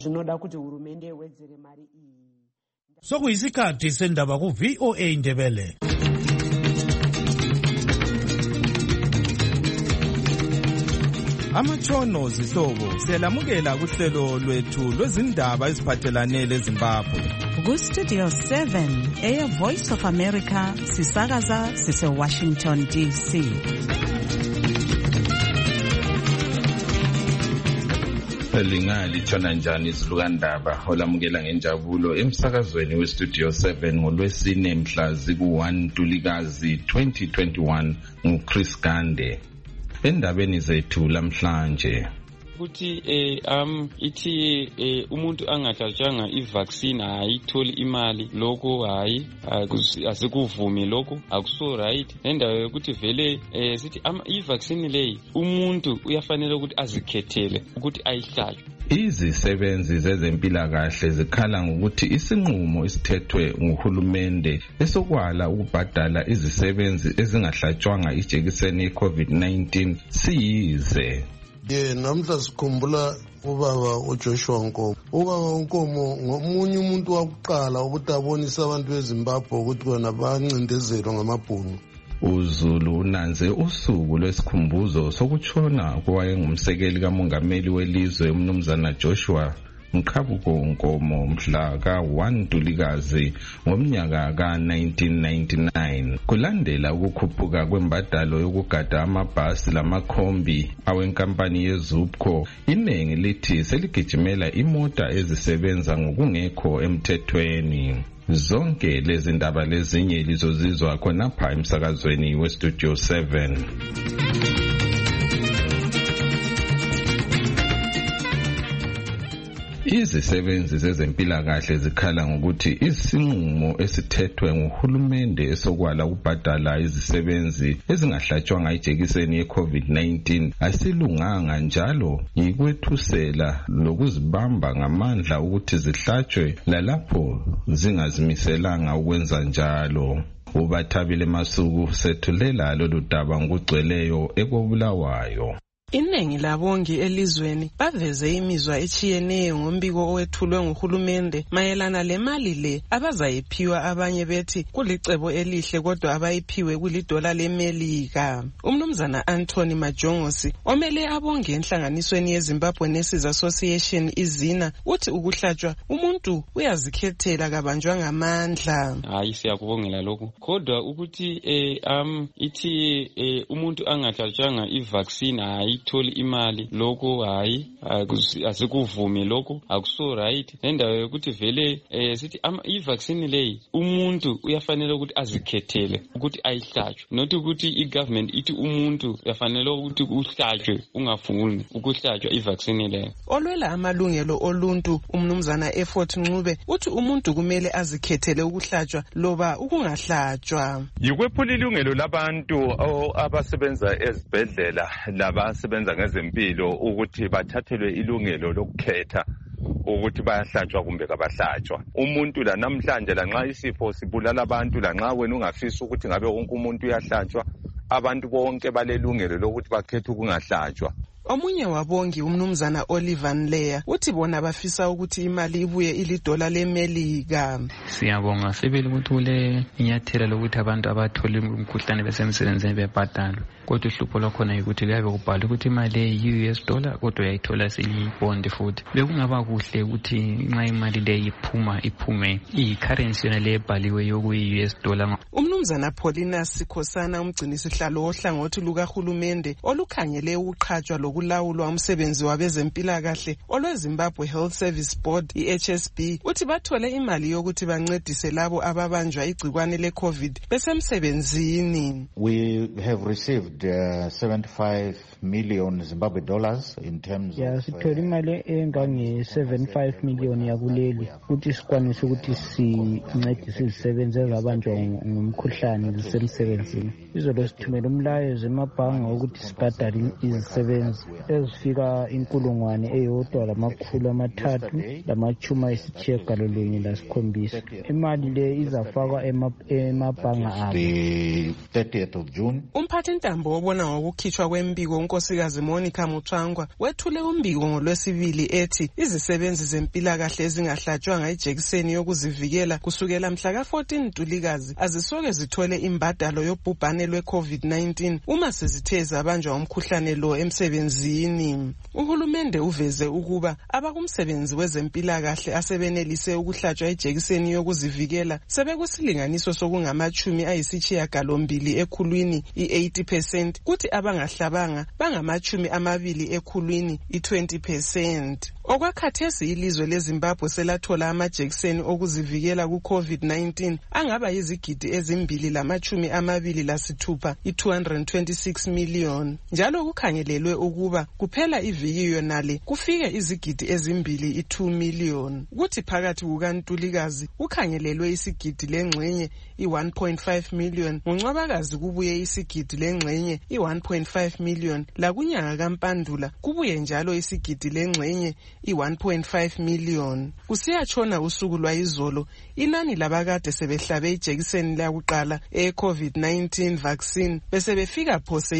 Zvinoda kuti hurumende iwedzere mari iyi. Sokuyisikhathi sendaba ku VOA Indebele. Amatshono zihlobo siyalamukela kuhlelo lwethu lwezindaba eziphathelane leZimbabwe. Ku Studio 7 Air Voice of America sisakaza sise Washington DC. Lingalitshona njani izilukandaba olamukela ngenjabulo emsakazweni weStudio 7 ngolwesine mhla ziku-1 Ntulikazi 2021 nguChris Gande. Endabeni zethu lamhlanje ukuthi ithi umuntu angahlatshwanga ivaccine ayitholi imali lokho hayi asikuvumi lokho akuso right nendawo yokuthi vele sithi ivaccine leyi umuntu uyafanele ukuthi azikhethele ukuthi ayihlatshwe. Izisebenzi zezempilakahle zikhala ngokuthi isinqumo esithethwe nguhulumende esokwala ukubhadala izisebenzi ezingahlatshwanga ijekiseni ye-COVID-19 siyize. Namhla sikhumbula ubaba uJoshua Nkomo. Ubaba Nkomo ngomunye umuntu wakuqala ukuthi abonise abantu beZimbabwe ukuthi bona bancindezelwa ngamabhunu. uZulu unanze usuku lwesikhumbuzo sokutshona kwayengumsekeli kamongameli welizwe umnumzana Joshua Mkhabuko Nkomo mhla ka-1 Ntulikazi ngomnyaka ka-1999 kulandela ukukhuphuka kwembadalo yokugada amabhasi lamakhombi awenkampani yeZupco. Iningi lithi seligijimela imota ezisebenza ngokungekho emthethweni. Zonke lezi ndaba lezinye lizozizwa khonapha emsakazweni weStudio 7. Izisebenzi zezempilakahle zikhala ngokuthi isinqumo esithethwe nguhulumende esokwala ukubhadala izisebenzi ezingahlatshwanga ijekiseni ye-COVID-19 asilunganga, njalo yikwethusela lokuzibamba ngamandla ukuthi zihlatshwe lalapho zingazimiselanga ukwenza njalo. uBathabile Masuku sethulela lolu daba ngokugcweleyo eKobulawayo. Iningi labongi elizweni baveze imizwa etshiyeneyo ngombiko owethulwe nguhulumende mayelana lemali le abazayiphiwa. Abanye bethi kulicebo elihle kodwa abayiphiwe kulidola leMelika. Umnumzana Anthony Majongosi omele abongi enhlanganisweni yeZimbabwe Nurses Association izina uthi ukuhlatshwa umuntu uyazikhethela kabanjwa ngamandla. Hayi siyakubongela lokho kodwa ukuthi ithi umuntu angahlatshwanga ivaccine ayitholi imali lokho hayi asikuvumi lokho akuso right nendawo yokuthi vele sithi ivaccine leyi umuntu uyafanele ukuthi azikhethele ukuthi ayihlatshwe, not ukuthi igovernment ithi umuntu uyafanele ukuthi uhlatshwe ungafuni ukuhlatshwa ivaccine leyo. Olwela amalungelo oluntu umnumzana Effort Ncube uthi umuntu kumele azikhethele ukuhlatshwa loba ukungahlatshwa. Yikwephula ilungelo labantu abasebenza ezibhedlela labasebenza ngezempilo ukuthi bathathelwe ilungelo lokukhetha ukuthi bayahlatshwa kumbe kabahlatshwa. Umuntu la namhlanje lanxa isifo sibulala abantu, lanxa wena ungafisa ukuthi ngabe wonke umuntu uyahlatshwa, abantu bonke balelungelo lokuthi bakhethe ukungahlatshwa. Omunye wabongi umnumzana Oliver Nleya uthi bona bafisa ukuthi imali ibuye ilidola leMelika. Siyabonga sibili ukuthi kule inyathela lokuthi abantu abathola umkhuhlane besemsebenzini bebhadalwe, kodwa uhlupho lwakhona ukuthi kuyabe kubhalwe ukuthi imali eyi-US dollar kodwa uyayithola siyibond futhi. Bekungaba kuhle ukuthi nxa imali le iphume iyi-currency yona le ebhaliwe yokuyi-US dollar. Umnumzana Paulina Sikhosana umgcinisihlalo ohlangothi lukahulumende olukhangele ukuqhatshwa lokulawulwa umsebenzi wabezempilakahle olweZimbabwe Health Service Board iHSB uthi bathole imali yokuthi bancedise labo ababanjwa igcikwane le-COVID besemsebenzini. We have received 75 million Zimbabwe dollars in terms of sithole imali engange-75 million yakuleli ukuthi sikwanise ukuthi sincedise izisebenzi ezabanjwa ngumkhuhlane zisemsebenzini. Izolo sithumela umlayezo emabhanga ukuthi sibhadale izisebenzi ezifika 1,387. Imali le izafakwa emabhanga abo. The 30th of June. Umphathintambo wobona ngokukhitshwa kwembiko unkosikazi Monica Mutsvangwa wethule umbiko ngolwesibili ethi izisebenzi zempilakahle ezingahlatshwanga ijekiseni yokuzivikela kusukela mhla ka-14 Ntulikazi azisoke zithole imbadalo yobhubhane lwe-COVID-19 uma sezithe zabanjwa umkhuhlane lo emsebenzini. Uhulumende uveze ukuba abakumsebenzi wezempilakahle asebenelise ukuhlatshwa ijekiseni yokuzivikela sebekusilinganiso sokungama-80 ekhulwini i-80%, kuthi abangahlabanga bangama-20 ekhulwini i-20%. Okwakhathesi ilizwe leZimbabwe selathola amajekiseni okuzivikela ku-COVID-19 angaba yizigidi ezimbili-26 i-226 million. Njalo kukhangelelwe ukuba kuphela iviki yonale kufike izigidi ezimbili i-2 million. Kuthi phakathi kukaNtulikazi kukhangelelwe isigidi lengxenye i-1.5 million, ngoNcwabakazi kubuye isigidi lengxenye i-1.5 million, lakunyanga kaMpandula kubuye njalo isigidi lengxenye i-1.5 million. Kusiyatshona usuku lwayizolo inani labakade sebehlabe ijekiseni lakuqala e-COVID-19 vaccine besebefika phose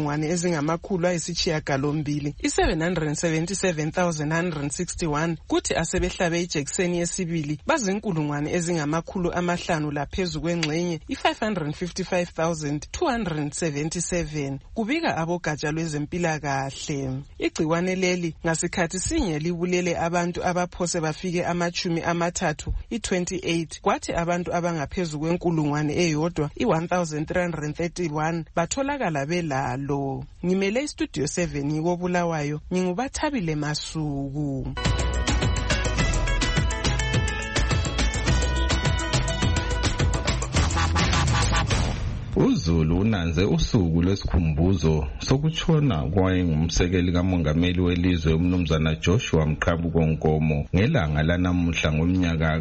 777,161, kuthi asebehlabe ijekiseni yesibili bazi-500,000 laphezu kwengxenye i-555,277, kubika abogatsha lwezempilakahle. Igciwane leli ngasikhathi sinye libulele abantu abaphose bafike ama-30 i-28, kwathi abantu abangaphezu kwenkulungwane eyodwa i-1,331 batholakala belalo. Ngimele istudio 7 koBulawayo, nginguBathabile Masuku. uZulu unanze usuku lwesikhumbuzo sokutshona kwayengumsekeli kamongameli welizwe umnumzana Joshua Mqhabuko Nkomo ngelanga lanamuhla ngomnyaka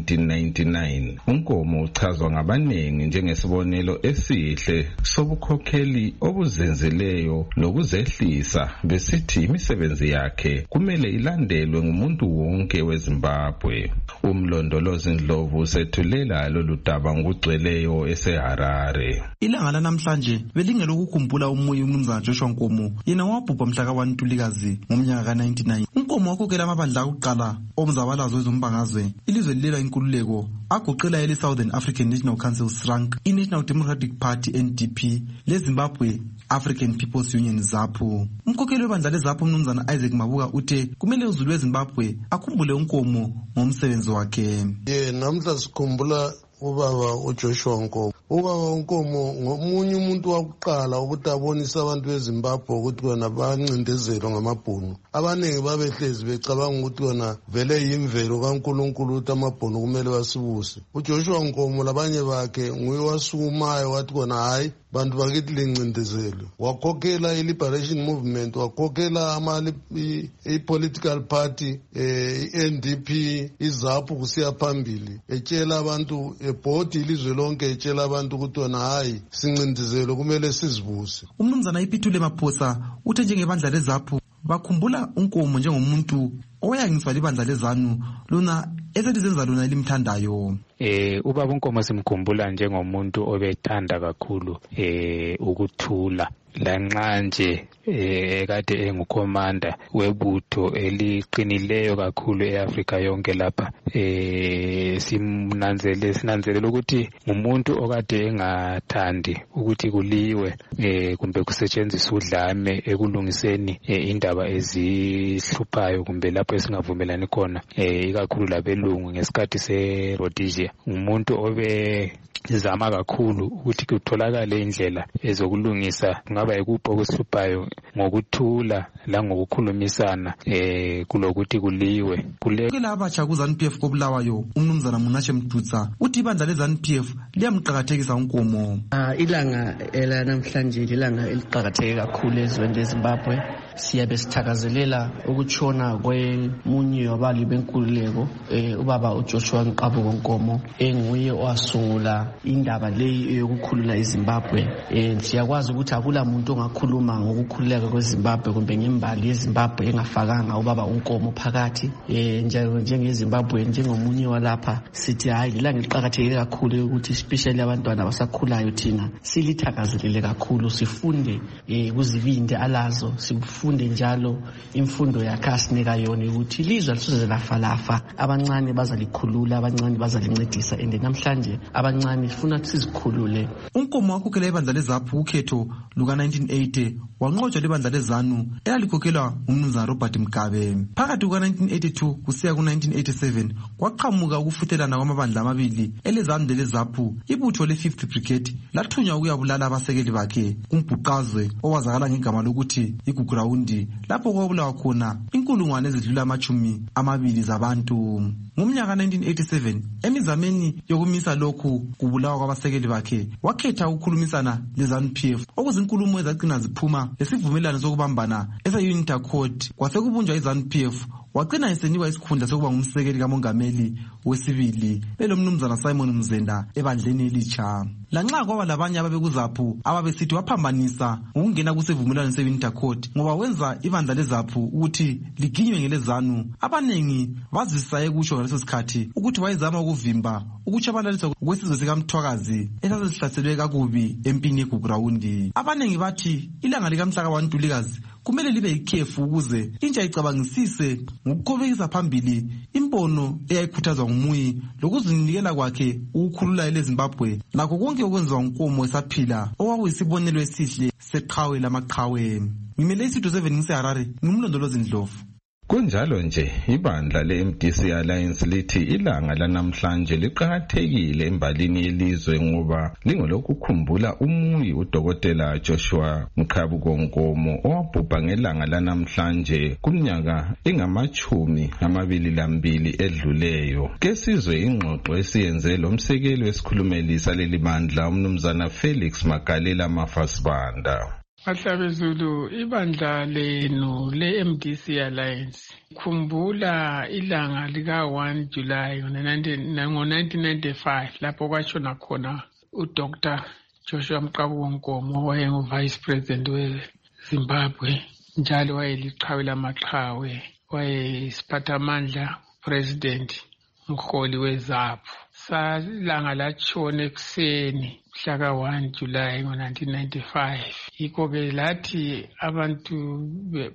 ka-1999. uNkomo uchazwa ngabaningi njengesibonelo esihle sobukhokheli obuzenzileyo lokuzehlisa, besithi imisebenzi yakhe kumele ilandelwe ngumuntu wonke weZimbabwe. Umlondolozi Ndlovu usethulela lolu daba ngokugcweleyo eseHarare. Ilanga lanamhlanje belingelokukhumbula umuyi umnumzana Joshua Nkomo, yena wabhubha mhla ka-1 Ntulikazi ngomnyaka ka-99. uNkomo wakhokhela amabandla akuqala omzabalazo wezombangazwe ilizwe lilelwa inkululeko, agoqela ele-Southern African National Council SRANC, i-National Democratic Party NDP, leZimbabwe African People's Union ZAPU. Umkhokheli webandla leZAPU umnumzana Isaac Mabuka uthe kumele uZulu weZimbabwe akhumbule uNkomo ngomsebenzi wakhe. Namhla sikhumbula ubaba uJoshua Nkomo. Ubaba Nkomo ngomunye umuntu wakuqala ukuthi abonise abantu beZimbabwe ukuthi bona bancindezelwa ngamabhunu. Abaningi babehlezi becabanga ukuthi bona vele yimvelo kaNkulunkulu ukuthi amabhunu kumele basibuse. uJoshua Nkomo labanye bakhe nguye wasukumayo wathi bona hayi bantu bakithi lincindezelwe. Wakhokhela i-Liberation Movement, wakhokhela i-political party i-NDP, iZAPU kusiya phambili, etshela abantu ebhodi ilizwe lonke, etshela abantu ukuthi wona hayi sincindezelwe kumele sizibuse. Umnumzana iPhithule Maphosa uthe njengebandla leZAPU bakhumbula uNkomo njengomuntu owayangiswa libandla leZANU lona eselizenza lona elimthandayo. Ubaba uNkomo simkhumbula njengomuntu obethanda kakhulu ukuthula, lanxa nje kade engukomanda webutho eliqinileyo kakhulu eAfrika yonke lapha. Sinanzelela ukuthi ngumuntu okade engathandi ukuthi kuliwe kumbe kusetshenziswe udlame ekulungiseni indaba ezihluphayo kumbe lapho esingavumelani khona, ikakhulu labelungu ngesikhathi se-Rhodesia. Umuntu obezama kakhulu ukuthi kutholakale indlela ezokulungisa kungaba yikuphi okuhluphayo ngokuthula langokukhulumisana kulokuthi kuliwe. Kula abatsha ku-ZANU-PF koBulawayo umnumzana Munashe Mdudza uthi ibandla le-ZANU-PF liyamqakathekisa uNkomo. Ilanga elanamhlanje ilanga eliqakatheke kakhulu ezweni leZimbabwe siyabe sithakazelela ukutshona kwemunye wabali benkululeko ubaba uJoshua Mqabuko Nkomo enguye owasungula indaba leyi yokukhulula iZimbabwe. Siyakwazi ukuthi akula muntu ongakhuluma ngokukhululeka kweZimbabwe kumbe ngembali yeZimbabwe engafakanga ubaba uNkomo phakathi. NjengeZimbabwe njengomunye walapha sithi hayi lilanga liqhakatheke kakhulu ukuthi especially abantwana abasakhulayo thina silithakazelele kakhulu, sifunde kuzibindi alazo, sifunde njalo imfundo yakhe asinika yona ukuthi ilizwe lisoze lafa, abancane bazalikhulula, abancane bazalincedisa, and namhlanje abancane sifuna sizikhulule. uNkomo wakhokhela ibandla leZAPU ukhetho luka-1980 wanqotshwa libandla leZANU elalikhokhelwa umnumzana Robert Mugabe. Phakathi kuka-1982 kusiya ku-1987 kwaqhamuka ukufuthelana kwamabandla amabili eleZANU leleZAPU. Ibutho le-5th Brigade lathunywa ukuyabulala abasekeli bakhe kumbhuqazwe owazakala ngegama lokuthi iGugurawundi, lapho kwabulawa khona inkulungwane ezidlula ama-20 zabantu. Ngomnyaka 1987 emizameni yokumisa lokhu kubulawa kwabasekeli bakhe wakhetha ukukhulumisana leZANU-PF, okuzinkulumo ezagcina ziphuma lesivumelano sokubambana ese-Unity Accord. Kwasekubunjwa iZANU-PF wagcina esenikwa isikhundla sokuba ngumsekeli kamongameli wesibili belomnumzana Simon Mzenda ebandleni elitsha. Lanxa kwaba labanye ababekuZAPU ababesithi waphambanisa ngokungena kusivumelano se-Unity Accord ngoba wenza ibandla leZAPU ukuthi liginywe ngeleZANU, abanengi bazisa ekusho ngaleso sikhathi ukuthi wayezama ukuvimba ukutshabalaliswa kwesizwe sikaMthwakazi esasihlaselwe kakubi empini yeGugurawundi. Abanengi bathi ilanga likamhla ka-1 Ntulikazi kumele libe yikhefu ukuze intsha icabangisise ngokuqhubekisa phambili imbono eyayikhuthazwa ngumuyi lokuzinikela kwakhe ukukhulula eleZimbabwe nakho konke okwenziwa uNkomo esaphila okwakuyisibonelo esihle seqhawe lamaqhawe. Ngimele isitho 7 ngiseHarare, ngumlondolozi Ndlovu. Kunjalo nje ibandla le-MDC Alliance lithi ilanga lanamhlanje liqhakathekile embalini yelizwe ngoba lingolokukhumbula umuyi uDokotela Joshua Mqabuko Nkomo owabhubha ngelanga lanamhlanje kumnyaka engama-22 edluleyo. Ke sizwe ingxoxo esiyenze lomsekeli wesikhulumeli saleli bandla umnumzana Felix Magalela Mafasibanda. Mahlabezulu, ibandla lenu le-MDC Alliance khumbula ilanga lika-1 July ngo-1995 lapho kwashona khona uDr. Joshua Mqabuko Nkomo wayengu-Vice President weZimbabwe, njalo wayeliqhawe lamaqhawe, wayeyisiphathamandla President umholi weZAPU. Salanga latshona ekuseni mhla ka-1 July ngo-1995. Yikho-ke lathi abantu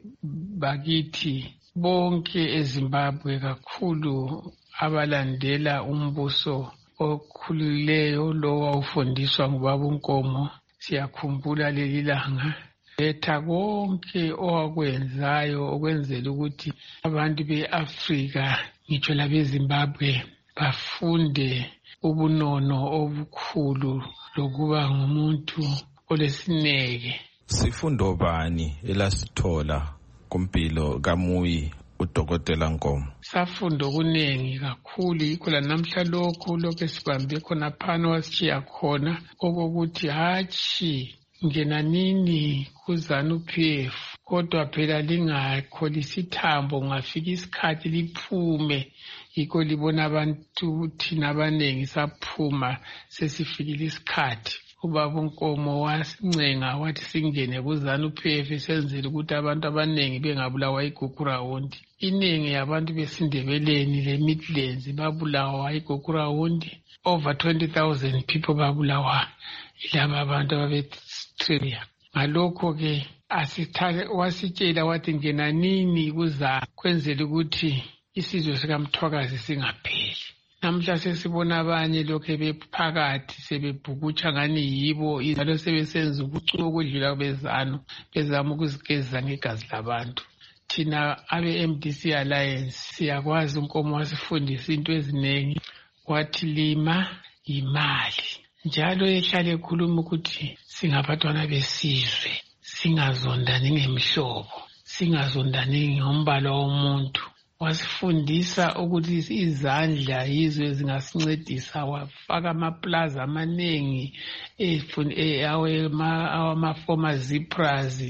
bakithi bonke eZimbabwe, kakhulu abalandela umbuso okhululeyo lo wawufundiswa ngubaba uNkomo, siyakhumbula leli langa. Letha konke owakwenzayo okwenzela ukuthi abantu be-Afrika ngitsho labeZimbabwe bafunde ubunono obukhulu lokuba ngumuntu olesineke. Sifundo bani elasithola kumpilo kamuyi uDokotela Nkomo? Safunda okuningi kakhulu, yikho lanamhla lokhu esibambe khona phana wasitshiya khona okokuthi hatshi ngena nini kuZANU-PF, kodwa phela lingakholisi ithambo, ngafika isikhathi liphume. Yikho libona abantu thina abanengi saphuma sesifikile isikhathi. Ubaba uNkomo wasincenga wathi singene kuZANU-PF senzele ukuthi abantu abanengi bengabulawa iGugurawundi. Iningi yabantu besindebeleni le-Midlands babulawa iGugurawundi. Over 20,000 people babulawa ilaba abantu ababe-Australia. Ngalokho-ke wasitshela wathi ngena nini kuZANU kwenzela ukuthi isizwe sikaMthwakazi singapheli. Namhla sesibona abanye lokho bephakathi sebebhukutsha ngani yibo, njalo sebesenza ubuculo okudlula beZANU bezama ukuzigeza ngegazi labantu. Thina abe-MDC Alliance siyakwazi uNkomo wasifundisa into eziningi, wathi lima imali, njalo ehlale ekhuluma ukuthi singabantwana besizwe singazondani ngemihlobo, singazondani ngombala womuntu. Wasifundisa ukuthi izandla yizo ezingasincedisa. Wafaka amaplaza amaningi awama-former Zipras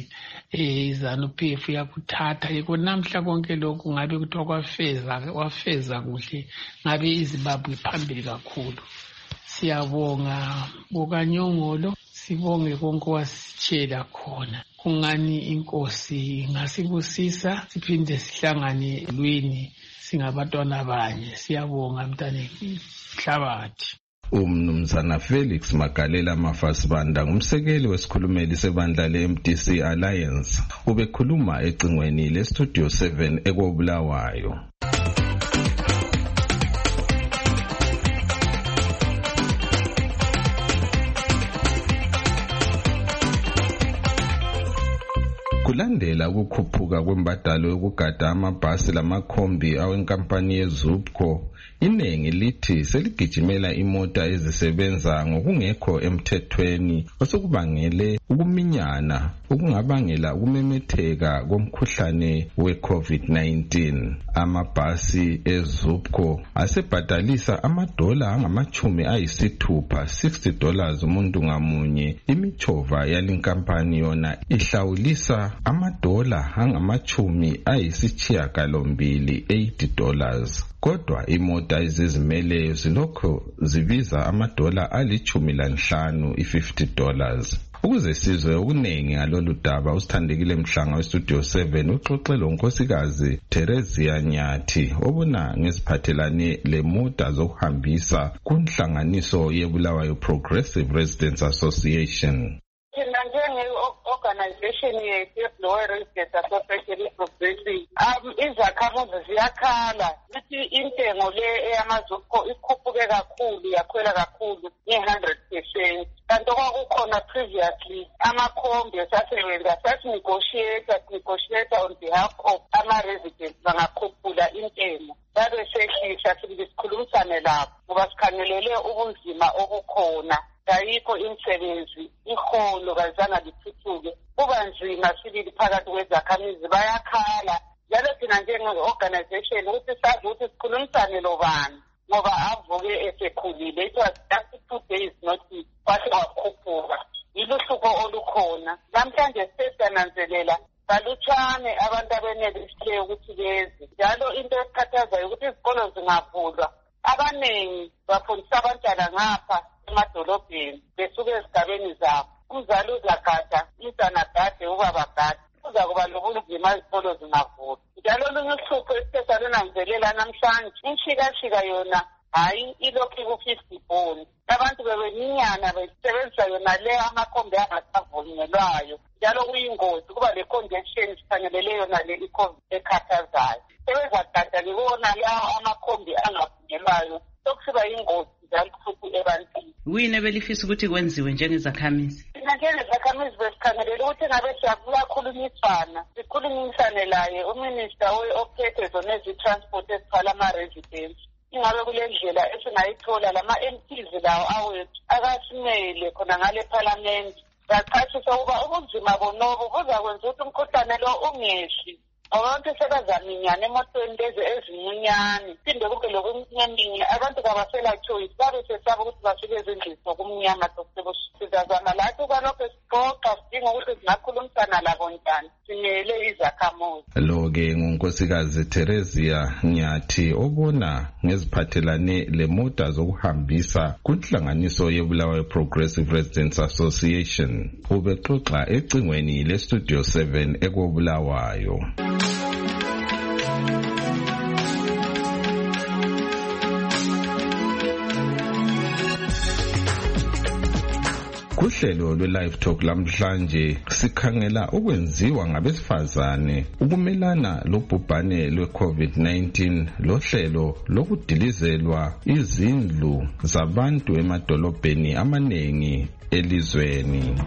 iZANU-PF yakuthatha yiko namhla konke lokhu ngabe kuthiwa wafeza kuhle ngabe iZimbabwe phambili kakhulu. Siyabonga bukaNyongolo, sibonge konke wasitshela khona. Kungani inkosi ngasibusisa siphinde sihlangane lweni singabantwana abanye. Siyabonga mntaneki Hlabathi. Umnumzana Felix Magalela Mafasibanda ngumsekeli wesikhulumeli sebandla le-MDC Alliance ubekhuluma ecingweni le-Studio 7 eKobulawayo. Kulandela ukukhuphuka kwembadalo yokugada amabhasi lamakhombi awenkampani yeZUPCO, inengi lithi seligijimela imota ezisebenza ngokungekho emthethweni osukubangele ukuminyana okungabangela ukumemetheka komkhuhlane we-COVID-19. Amabhasi eZUPCO asebhadalisa amadola angama-60 $60 umuntu ngamunye. Imichova yalinkampani yona ihlawulisa amadola angama-80 $80. Kodwa imota ezizimeleyo zilokho zibiza amadola $15 $50. Ukuze sizwe okuningi ngalolu daba, usithandekile Mhlanga weStudio 7 uxoxe lonkosikazi Theresia Nyathi obona ngeziphathelane lemota zokuhambisa kunhlanganiso yeBulawayo Progressive Residents Association. Thina njenge-organization yethu yeBulawayo Residents Association iProgressive, izakhamuzi ziyakhala ukuthi intengo le eyamaZUPCO ikhuphuke kakhulu, yakhwela kakhulu nge-100%. Kanti kwakukhona previously amakhombi esasebenza negotiate on behalf of ama-residents bangakhuphula intengo. Babe sehlisa sikhulumisane labo ngoba sikhangelele ubunzima obukhona. Ayikho imisebenzi, iholo kazange lithuthuke, kuba nzima sibili phakathi kwezakhamizi, bayakhala. Njalo thina njenge-organization ukuthi sazi ukuthi sikhulumisane lobani ngoba avuke esekhulile. It was just 2 days notice kwathi wakhuphuka. Yiluhlupho olukhona. Namhlanje sesiyananzelela balutshwane abantu abenelisileyo ukuthi beze. Njalo into esikhathazayo ukuthi izikolo zingavulwa, abaningi bafundisa abantwana ngapha emadolobheni besuke ezigabeni zabo. Umzali uzagada, umntwana agade, ubaba agade. Kuza kuba lobunzima izikolo zingavulwa. Njalo olunye uhlupho esizalunanzelela namhlanje, inshikashika yona hayi ilokhu ku-50 bond. Abantu bebeminyana besebenzisa yona le amakhombi angasavunyelwayo. Njalo kuyingozi kuba le-congestion sikhangelele yona le iCovid ekhathazayo. Sebezagada libona lawo amakhombi angavunyelwayo. Sokusiba yingozi njalo futhi ebantwini. Kuyini ebelifisa ukuthi kwenziwe njengezakhamizi? Njengezakhamizi besikhangelele ukuthi ngabe sikhulumisane laye uminister ophethe zona ezi-transport ezithwala ama-residents. Ingabe kule ndlela esingayithola lama-MPs lawo awethu akasimele khona ngale parliament, bachasisa ukuba ubunzima bonobo buzakwenza ukuthi umkhuhlane lo ungehli. Abantu sebazaminyana emotweni lezi ezincinyane, phinde kube lokuminyaminye, abantu kabasela choice, babe sesaba ukuthi bafike ezindlini zokumnyama sizazama lathi kwalokho sixoxa sidinga ukuthi singakhulumisana labo njani simele izakhamuzi. Lo-ke ngunkosikazi Theresia Nyathi obona ngeziphathelane lemota zokuhambisa kunhlanganiso yeBulawayo Progressive Residents Association. Ubexoxa ecingweni leStudio 7 eKobulawayo. Kuhlelo lwe-Live Talk lamhlanje sikhangela ukwenziwa ngabesifazane ukumelana lobhubhane lwe-COVID-19 lohlelo lokudilizelwa izindlu zabantu emadolobheni amanengi elizweni.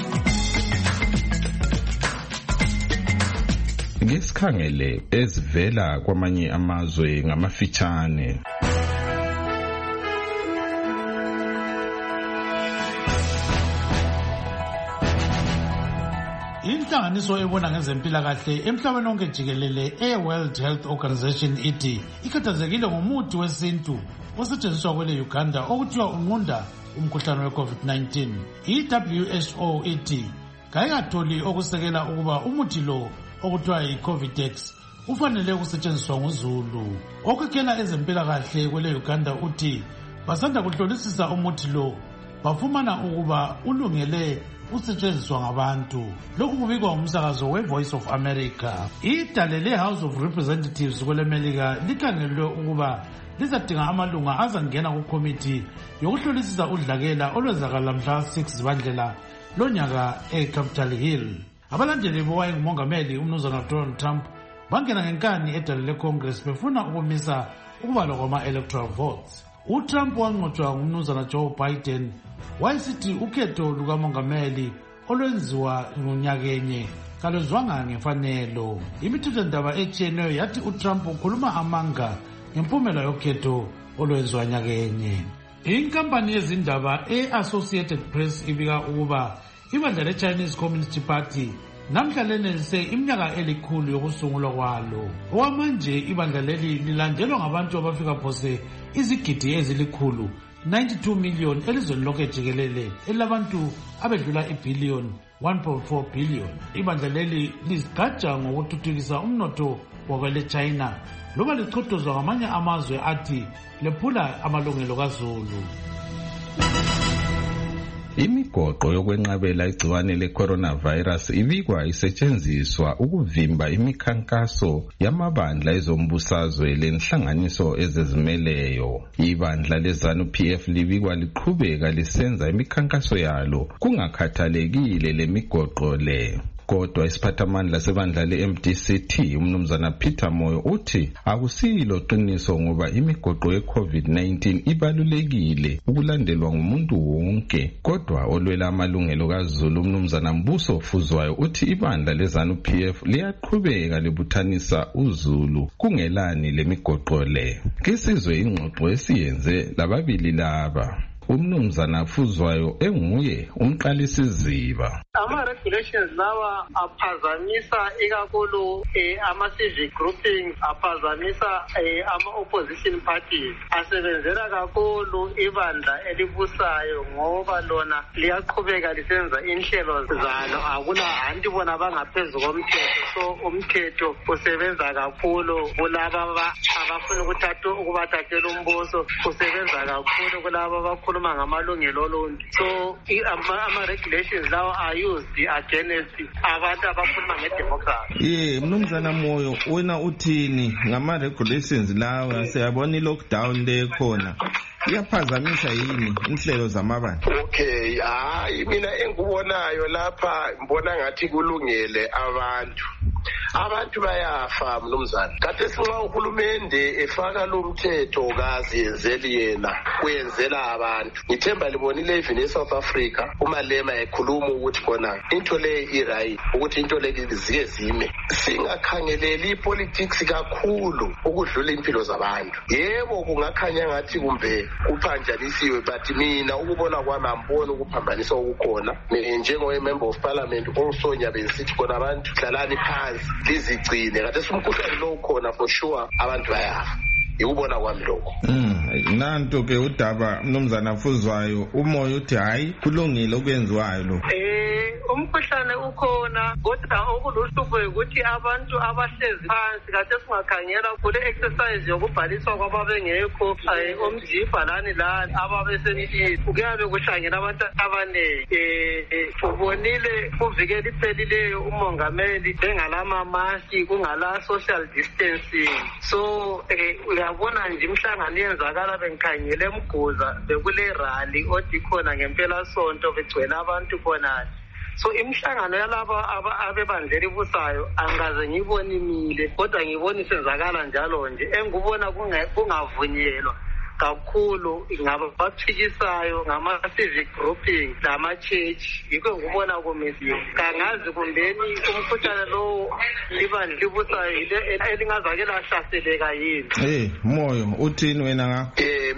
Ngesikhangele ezivela kwamanye amazwe ngamafitshane. Inhlanganiso ebona ngezempilakahle emhlabeni wonke jikelele e-World Health Organization ithi ikhathazekile ngomuthi wesintu osetshenziswa kwele Uganda okuthiwa unqunda umkhuhlane we-COVID-19. I-WHO ithi kayingatholi okusekela ukuba umuthi lo okuthiwa yi-Covidex ufanele ukusetshenziswa nguZulu. Okhokhela ezempilakahle kwele Uganda uthi basanda kuhlolisisa umuthi lo bafumana ukuba ulungele usetshenziswa ngabantu. Lokhu kubikwa umsakazo we-Voice of America. Idale le-House of Representatives kwelemelika likhangelwe ukuba lizadinga amalunga azangena kukomiti yokuhlolisisa udlakela olwenzakala mhla 6 Zibandlela lonyaka eCapitol Hill. Abalandeli bowayengumongameli umnumzana Donald Trump bangena ngenkani edale leCongress befuna ukumisa ukubalwa kwama-electoral votes. UTrump wanqotshwa ngumnumzana Joe Biden wayesithi ukhetho lukamongameli olwenziwa ngonyakenye kalwezwanga ngemfanelo. Imithethondaba etshiyeneyo yathi uTrump ukhuluma amanga ngempumela yokhetho olwenziwa nyakenye. Inkampani yezindaba e-Associated Press ibika ukuba ibandla le-Chinese Communist Party namhla lenelise iminyaka elikhulu yokusungulwa kwalo. Okwamanje ibandla leli lilandelwa ngabantu abafika phose izigidi ezilikhulu 92 million elizweni lonke jikelele elabantu abedlula ibhillion 1.4 billion. Ibandla leli lizigaja ngokuthuthukisa umnotho wakwele China loba lichotozwa ngamanye amazwe athi lephula amalungelo kaZulu. Imigoqo yokwenqabela igciwane le-coronavirus ibikwa isetshenziswa ukuvimba imikhankaso yamabandla ezombusazwe lenhlanganiso ezizimeleyo. Ibandla leZANU-PF libikwa liqhubeka lisenza imikhankaso yalo kungakhathalekile lemigoqo le. Kodwa isiphathamandla sebandla le-MDCT umnumzana Peter Moyo uthi akusilo qiniso ngoba imigoqo ye-COVID-19 ibalulekile ukulandelwa ngumuntu wonke. Kodwa olwela amalungelo kaZulu umnumzana Mbuso Fuzwayo uthi ibandla leZANU-PF liyaqhubeka libuthanisa uZulu kungelani lemigoqo le. Kisizwe ingxoxo esiyenze lababili laba. Umnumzana Fuzwayo enguye umqalisiziba. Ama-regulations lawa aphazamisa ikakhulu ama-civic groupings, aphazamisa ama-opposition parties, asebenzela kakhulu ibandla elibusayo ngoba lona liyaqhubeka lisenza inhlelo zalo, akula hanti bona bangaphezu komthetho. So umthetho usebenza kakhulu kulaba abafuna ukubathathela umbuso, usebenza kakhulu kulaba abakhuluma ngamalungelo oluntu. So ama-regulations lawa are used against abantu abakhuluma ngedemocracy. Mnumzana Moyo, wena uthini ngama-regulations lawa? Siyabona i-lockdown le khona iyaphazamisa yini inhlelo zamabandla? Okay, mina engikubonayo lapha ngibona ngathi kulungele abantu bayafa mnumzana. Kade sinxa uhulumende efaka lo mthetho kaziyenzeli yena uyenzela abantu. Ngithemba libonile even eSouth Africa uMalema ekhuluma ukuthi khona into le iright ukuthi into le zike zime. Singakhangeleli ipolitics kakhulu ukudlula impilo zabantu. Yebo kungakhanya ngathi kumbe kuphanjanisiwe, but mina ukubona kwami amboni ukuphambanisa okukhona. Njengo-member of parliament uSonya besithi khona abantu hlalani phansi lizigcine. Kade umkhuhlane lo ukhona for sure abantu bayafa. Ikubona kwami lokho. Nanto ke udaba mnumzana Fuzwayo uMoyo uthi hayi kulungile okwenziwayo lo. Umkhuhlane ukhona kodwa okuluhlupho ukuthi abantu abahlezi phansi kade singakhangela kule exercise yokubhaliswa kwababengekho omjifa lani ababesentini kuyabe kuhlangene abantu abaningi. Ubonile kuvikela iphelileyo umongameli bengalama maski kungala social distancing. So uyabona nje imhlangano yenzakala bengikhangele eMguza bekule rally odi khona ngempela sonto begcwele abantu khona. So imhlangano yalaba abebandla elibusayo angaze ngibone imile kodwa ngibona isenzakala njalo nje. Engikubona kungavunyelwa kakhulu ngabaphikisayo ngama-civic grouping nama-church. Yikho ngibona kumisiwe kangazi kumbeni umkhuhlane lo ibandla libusayo elingazake lahlaseleka yini. Moyo uthini wena ngakho?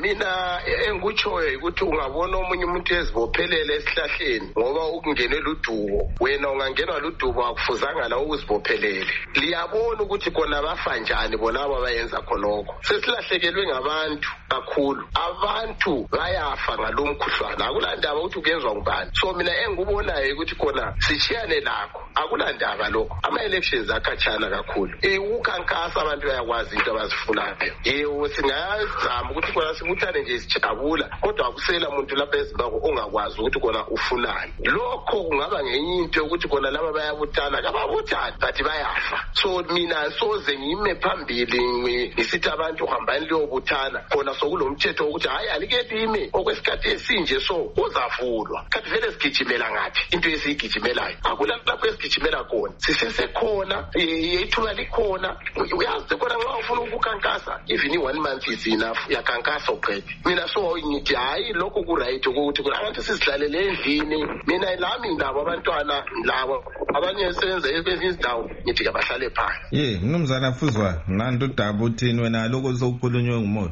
mina engikutshoyo ukuthi ungabona omunye umuntu ezibophelele esihlahleni ngoba ukungenela udubo, wena ungangenwa ludubo akufuzanga la ukuzibophelele. Liyabona ukuthi kona bafa njani bona abayenza khonokho. Sesilahlekelwe ngabantu kakhulu, abantu bayafa ngalomkhuhlane, akulandaba ukuthi kuyenzwa ngubani. So mina engikubonayo ukuthi kona sishiyane lakho, akulandaba lokho. Ama-elections akhatshana kakhulu, ukukhankasa abantu bayakwazi into abazifunayo. Singazama ukuthi kona sibuthane nje sijabula, kodwa akusela muntu lapha eZimbabwe ongakwazi ukuthi kona ufunani. Lokho kungaba ngenye into ukuthi kona laba bayabuthana, kababuthani but bayafa. So mina soze ngime phambili ngisithi abantu uhambani liyobuthana khona sokulomthetho ukuthi hayi alikephi okwesikhathi esinje so uzavulwa. Kanti vele sigijimela ngathi into esiyigijimelayo, akulapho esigijimela khona. Sisesekhona ithuba likhona, uyazi khona nxa ufuna ukukhankasa even i-1 month is enough yakhankasa uqede. Mina so ngithi hayi lokho ku-right ukuthi abantu sizihlalele endlini. Mina lami ndaba abantwana labo abanye sebenza ezinye izindawo ngithi kabahlale phansi. Mnumzana Fuzwayo, nanto udaba uthini wena lokho sokukhulunywe ngumoya?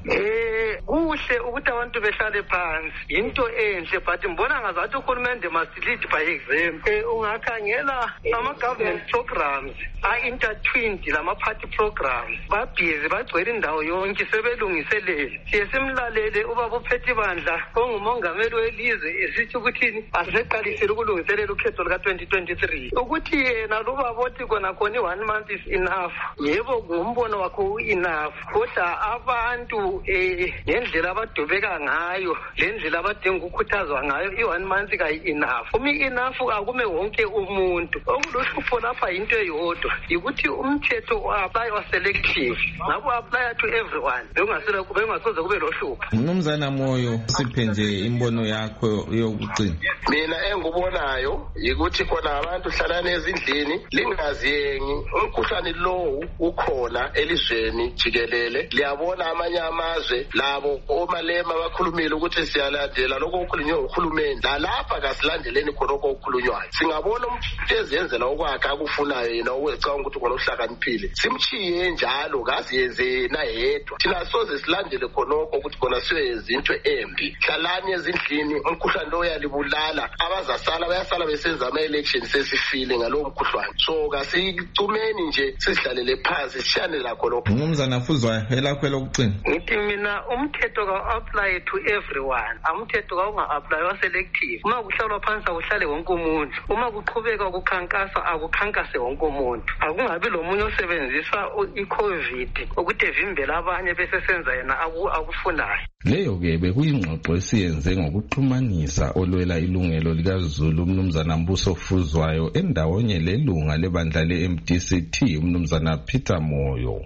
Kuhle ukuthi abantu behlale phansi, into enhle, but mbona ngazathi uhulumende must lead by example. Ungakhangela ama-government programs are-intertwined lama-party programs, babhizi bagcwele indawo yonke sebelungiselele. Siye simlalele ubaba uphethe bandla ongumongameli welizwe esithi ukuthi asiseqalisile ukulungiselela ukhetho luka-2023 ukuthi yena lubaba othi khona i-1 month is enough. Yebo ngumbono wakho enough, kodwa abantu ngendlela abadubeka ngayo, lendlela abadinga ukukhuthazwa ngayo, i-1 month kayi-enough. Enough akume wonke umuntu. Okuluhlupho lapha into eyodwa yikuthi umthetho u-apply wa-selective, ngabo apply to everyone, bengasoze kube lohlupho. Mnumzana Moyo, siphe nje imbono yakho yokugcina. Mina engikubonayo yikuthi khona abantu hlalane ezindlini, lingaziyengi. Umkhuhlane lowo ukhona elizweni jikelele. Liyabona amanye amazwe labo omalema bakhulumile ukuthi siyalandela lokho okukhulunywa uhulumeni, lapha kasilandeleni khonokho okukhulunywayo. Singabona umuntu ezenzela okwakhe akufunayo yena owecanga ukuthi khona uhlakaniphile, simchiye njalo kaziyenze yena yedwa. Thina soze silandele khonokho ukuthi khona siyenze into embi. Hlalani ezindlini, umkhuhlane lo uyalibulala. Abazasala bayasala besenza ama-elections sesifile ngalowo mkhuhlane. So kasicumeni nje sizihlalele phansi sishane lakho lokho. Mnumzana Fuzwayo, elakho lokugcina. Ngithi mina umthetho ka-apply to everyone, umthetho ka-unga-apply wa-selective. Uma kuhlalwa phansi akuhlale wonke umuntu, uma kuqhubeka ukukhankasa akukhankase wonke umuntu. Akungabi lo munye osebenzisa i-COVID ukuthi evimbele abanye besesenza yena akufunayo. Leyo-ke bekuyingxoxo esiyenze ngokuxhumanisa olwela ilungelo likaZulu umnumzana Mbuso Fuzwayo endawonye lelunga lebandla le-MDCT umnumzana Peter Moyo.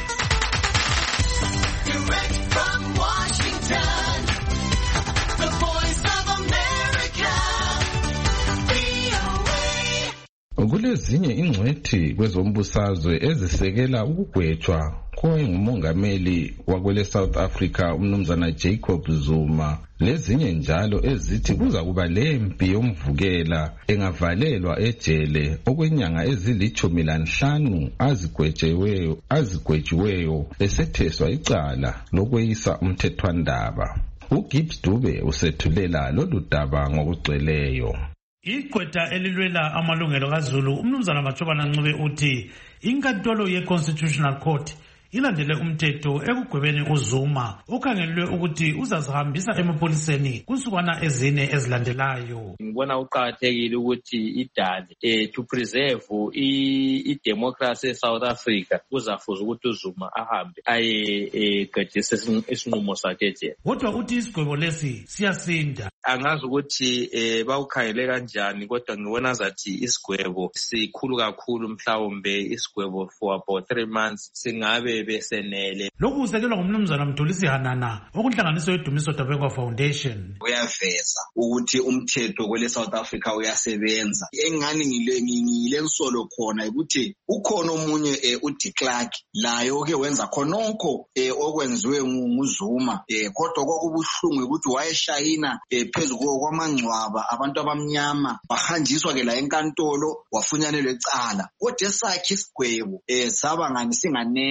Kulezinye ingcwethi kwezombusazwe ezisekela ukugwetshwa kowayengumongameli wakwele South Africa umnumzana Jacob Zuma, lezinye njalo ezithi kuza kuba lempi yomvukela engavalelwa ejele okwenyanga ezili-15 azigwetshiweyo esetheswa icala lokweyisa umthethwandaba. uGibbs Dube usethulela lolu daba ngokugcweleyo. Igqwetha elilwela amalungelo kaZulu umnumzana Machobana Ncube uthi inkantolo ye-Constitutional Court ilandele umthetho ekugwebeni uZuma okhangelwe ukuthi uzazihambisa emapoliseni kunsukwana ezine ezilandelayo. Ngibona uqakathekile ukuthi idale to preserve i-democracy eSouth Africa kuzafuza ukuthi uZuma ahambe ayeqedisa isinqumo sakhe ejele. Kodwa uthi isigwebo lesi siyasinda. Angazi ukuthi bawukhangele kanjani, kodwa ngibona zathi isigwebo sikhulu kakhulu, mhlawumbe isigwebo for about 3 months singabe besenele. Lokhu kusekelwa ngumnumzana Mdulisi Hanana okunhlanganiso yeDumiso Tabekwa Foundation. Uyaveza ukuthi umthetho kwele South Africa uyasebenza. Engani ngile nsolo khona ukuthi ukhona omunye uDe Klerk layo ke wenza khononko okwenziwe nguZuma, kodwa kwakubuhlungu ukuthi wayeshayina phezulu kwamangcwaba abantu abamnyama bahanjiswa ke la enkantolo wafunyanelwe icala, kodwa esakhe isigwebo saba ngani singaneno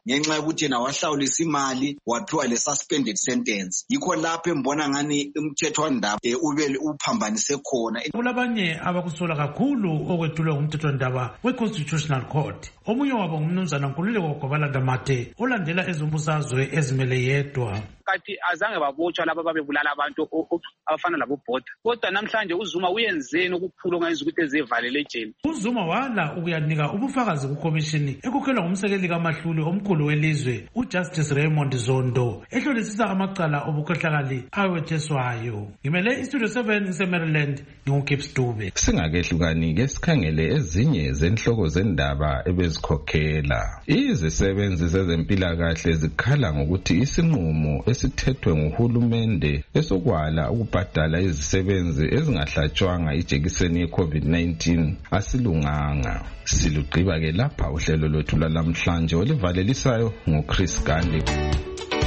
ngenxa yokuthi yena wahlawulisa imali waphiwa le suspended sentence. Yikho lapho embona ngani umthetho wandaba ube uphambanise khona. Kulabanye abakusola kakhulu okwethulwe ngumthethwandaba we-Constitutional Court. Omunye wabo ngumnumzana Nkululeko Gobalanda Mathe olandela ezombusazwe ezimele yedwa. Kati azange babotshwa laba babebulala abantu abafana labobhoda. Kodwa namhlanje uZuma uyenzeni okukhulu ongayenza ukuthi ezivalele ejele. uZuma wala ukuyanika ubufakazi kukomishini ekukhelwa ngumsekeli kaMahluli omkhulu welizwe uJustice Raymond Zondo ehlolisisa amacala obukhohlakali awetheswayo. Ngimele iStudio 7 ngiseMaryland nginguKips Dube. Singakehlukani-ke sikhangele ezinye zenhloko zendaba ebezikhokhela. Izisebenzi zezempilakahle zikhala ngokuthi isinqumo esithethwe nguhulumende esokwala ukubhadala izisebenzi ezingahlatshwanga ijekiseni ye-COVID-19 asilunganga. Silugqiba ke lapha uhlelo lwethu lwalamhlanje olivalelisayo nguChris Gandhi.